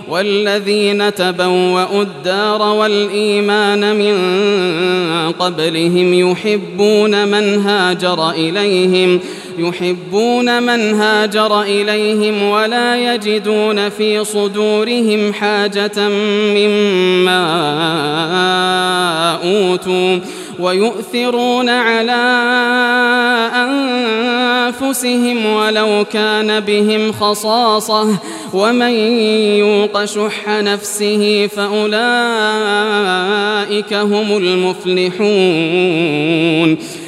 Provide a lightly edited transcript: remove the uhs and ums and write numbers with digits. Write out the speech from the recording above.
والذين تبوأوا الدار والإيمان من قبلهم يحبون من هاجر إليهم ولا يجدون في صدورهم حاجة مما أوتوا ويؤثرون على أنفسهم ولو كان بهم خصاصة ومن يوق شح نفسه فأولئك هم المفلحون